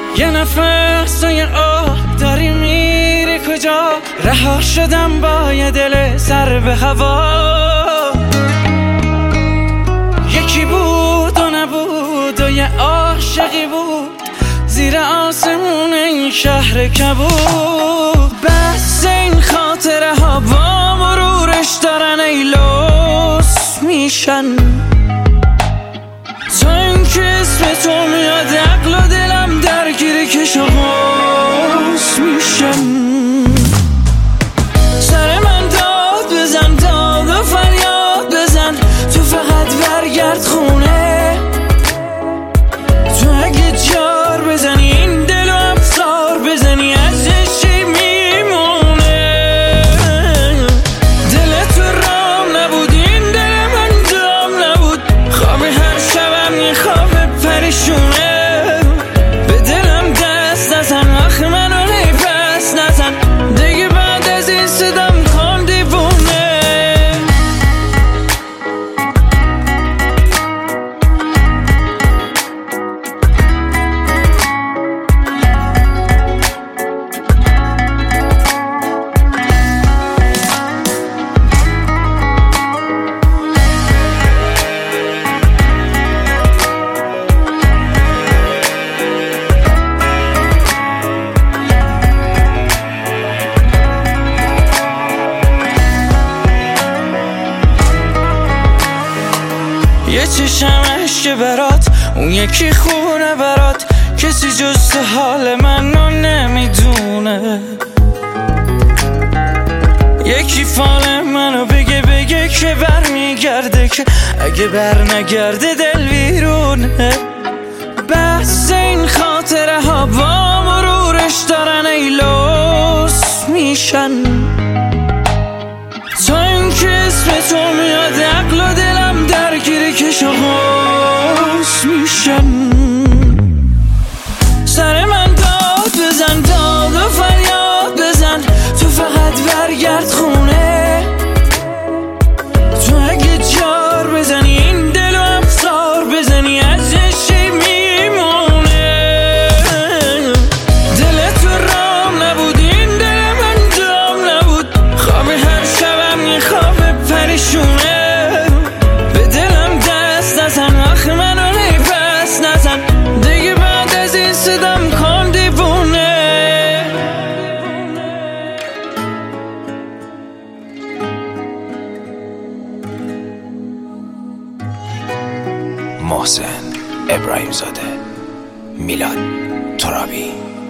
یه نفس و یه آه داری میری کجا؟ رها شدم با یه دل سر به هوا. یکی بود و نبود و یه عاشقی بود زیر آسمون این شهر کبود. بس این خاطره ها با مرورش دارن ای لوس میشن. تا این که اسم تو میاد عقل و دلم درگیر کش و قوس میشن. سر من داد بزن، داد و فریاد بزن، تو فقط برگرد خونه. تو اگه جار بزنی این دل و افسار بزنی ازش چی میمونه؟ دل تو رام نبود، این دل من دام نبود. خواب هر شبم یه خواب پریشونه. به دلم دست نزن، آخ منو پس نزن دیگه. بعد از این صدام کن دیوونه. یه چشم عشق برات، اون یکی خونه برات. کسی جز حال منو نمیدونه. یکی فال منو بگه که بر میگرده، که اگه بر نگرده دل ویرونه. بس این خاطره ها با مرورش دارن ای لوس میشن. تا این که اسم تو میاد عقل و دلم درگیر کش و قوس میشن. سر من داد بزن، داد و فریاد بزن، تو فقط برگرد خونه. تو اگه جار بزنی این دل و افسار بزنی ازش چی میمونه؟ دل تو رام نبود، این دل من دام نبود. خواب هر شبم یه خواب پریشونه. به دلم دست نزن، آخ منو پس نزن دیگه. بعد از این صدام کن دیوونه. محسن ابراهیم زاده، میلاد ترابی.